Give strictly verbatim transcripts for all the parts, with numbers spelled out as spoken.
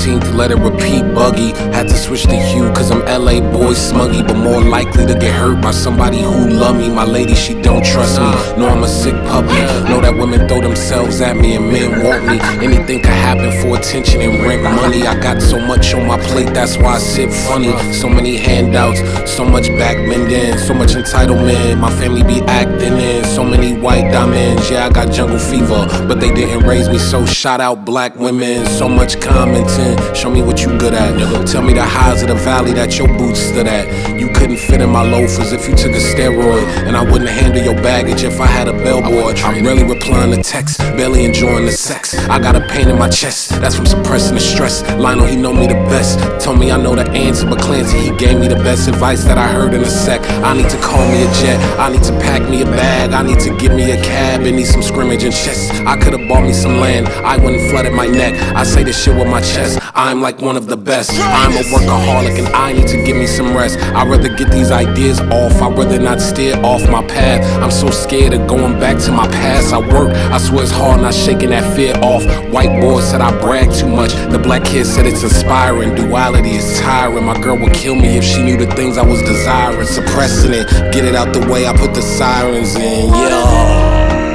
fourteenth, let it repeat, buggy. Had to switch the hue, cause I'm L A boy smuggy, but more likely to get hurt by somebody who love me. My lady, she don't trust me. Know I'm a sick puppy. Know that women throw themselves at me and men want me. Anything could happen for attention and rent money. I got so much on my plate, that's why I sit funny. So many handouts, so much backbending, so much entitlement. My family be acting in so many white diamonds. Yeah, I got jungle fever, but they didn't raise me, so shout out black women. So much commenting, show me what you good at. Tell me the highs of the valley that your boots stood at. You couldn't fit in my loafers if you took a steroid, and I wouldn't handle your baggage if I had a bellboy. I'm really replying to texts, barely enjoying the sex. I got a pain in my chest, that's from suppressing the stress. Lionel, he know me the best. Told me I know the answer, but Clancy, he gave me the best advice that I heard in a sec. I need to call me a jet, I need to pack me a bag, I need to give me a cab and need some scrimmage and chess. I could've bought me some land, I wouldn't flooded my neck. I say this shit with my chest, I'm like one of the best. I'm a workaholic and I need to give me some rest. I'd rather get these ideas off, I'd rather not steer off my path. I'm so scared of going back to my past. I work, I swear it's hard not shaking that fear off. White boy said I brag too much, the black kid said it's inspiring. Duality is tiring, my girl would kill me if she knew the things I was desiring. Suppressing it, get it out the way, I put the sirens in, yeah.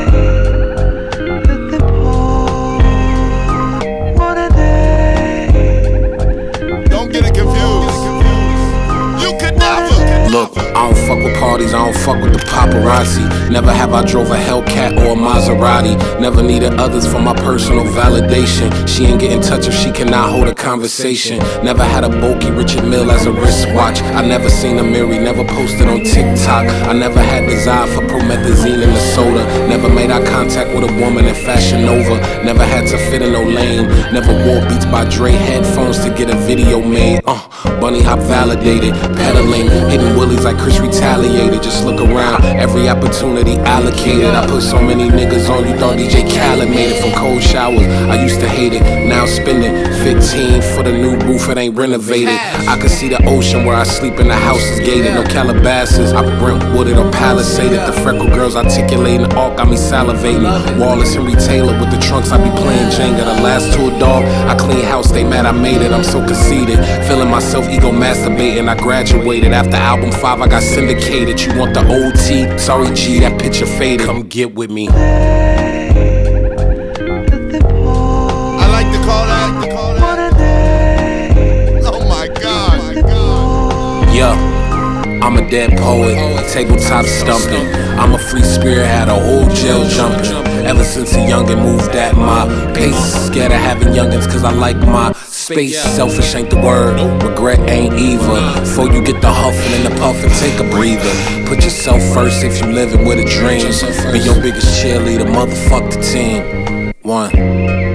Look, I don't fuck with parties, I don't fuck with the paparazzi. Never have I drove a Hellcat or a Maserati. Never needed others for my personal validation. She ain't get in touch if she cannot hold a conversation. Never had a bulky Richard Mille as a wristwatch. I never seen a Mary, never posted on TikTok. I never had desire for promethazine in the soda. Never made eye contact with a woman in Fashion Nova. Never had to fit in no lane. Never wore Beats by Dre headphones to get a video made. Uh, bunny hop validated, pedaling, hitting willies like Chris retaliated. Just look around, every opportunity allocated. I put so many niggas on, you thought D J Khaled made it. From cold showers, I used to hate it. Now spending fifteen for the new roof, it ain't renovated. I could see the ocean where I sleep and the house is gated. No Calabasas, I Brentwooded or Palisaded. The freckle girls articulating the arc got me salivating. Wallace Henry Taylor with the trunks, I be playing Jenga. The last tour dog, I clean house, they mad I made it. I'm so conceited, feeling myself ego masturbating. I graduated after album five, I got syndicated. You want the O T? Sorry G, that picture faded. Come get with me. I like to call that. Oh my God. Yeah, I'm a dead poet, tabletop stumping. I'm a free spirit, had a whole jail jumping. Ever since a youngin' moved at my pace. Scared of having youngins cause I like my space. Selfish ain't the word, regret ain't either. Before you get the huffin' and the puffin', take a breather. Put yourself first if you living with a dream. Be your biggest cheerleader, motherfuck the team. One.